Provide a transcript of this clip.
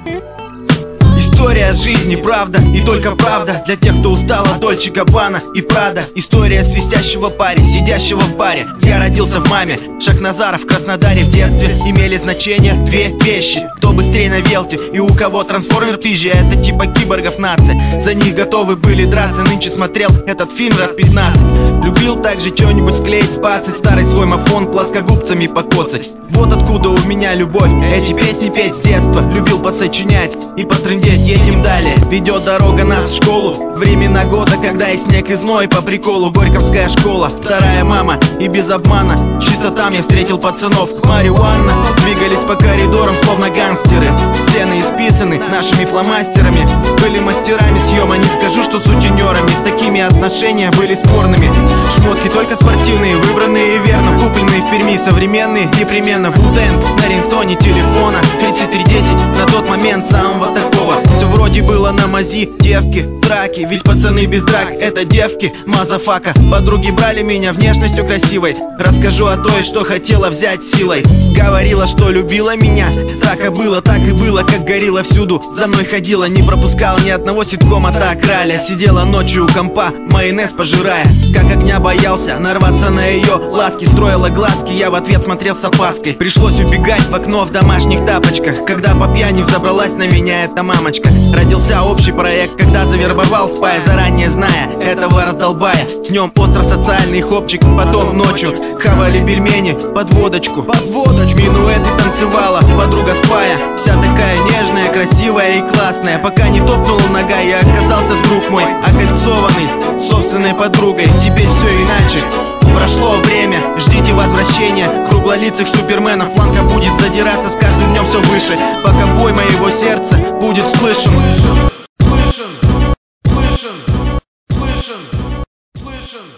История жизни, правда и только правда для тех, кто устал от Дольче Габбана и Прада. История свистящего парня, сидящего в баре. Я родился в маме, Шахназаров в Краснодаре. В детстве имели значение две вещи: кто быстрее на велте и у кого трансформер пизжи. Это типа киборгов нация, за них готовы были драться. Нынче смотрел этот фильм раз 15. Любил также что-нибудь склеить с бацы, старый свой мафон плоскогубцами покоцать. Вот откуда у меня любовь, эти песни петь с детства. Любил посочинять и потрындеть. Едем далее, ведет дорога нас в школу. Времена года, когда и снег, и зной. По приколу Горьковская школа, вторая мама. И без обмана, чисто там я встретил пацанов. Марихуана, двигались по коридорам словно гангстеры. Стены исписаны нашими фломастерами. Были мастерами съема, не скажу, что сутенерами. С такими отношения были спорными. Шмотки только спортивные, выбранные верно, купленные в Перми, современные непременно. Вуденг на рингтоне телефона 3310, на тот момент самого такого. Все вроде было на мази, девки, драки. Ведь пацаны без драк — это девки, мазафака. Подруги брали меня внешностью красивой. Расскажу о той, что хотела взять силой. Говорила, что любила меня. Так и было, как горилла всюду. За мной ходила, не пропускала ни одного ситкома. Так раля, сидела ночью у компа, майонез пожирая. Как огня боялся нарваться на ее ласки. Строила глазки, я в ответ смотрел с опаской. Пришлось убегать в окно в домашних тапочках, когда по пьяни взобралась на меня эта мамочка. Родился общий проект, когда завербовал спая, заранее зная этого раздолбая. Днем остро-социальный хопчик, потом ночью хавали пельмени под водочку. Минуэты танцевала подруга спая, вся такая нежная, красивая и классная. Пока не топнула нога, я оказался, друг мой, окольцованный собственной подругой. Теперь все иначе. Прошло время, ждите возвращения круглолицых суперменов. Планка будет задираться с каждым днем все выше, пока бой моего сердца будет слышен.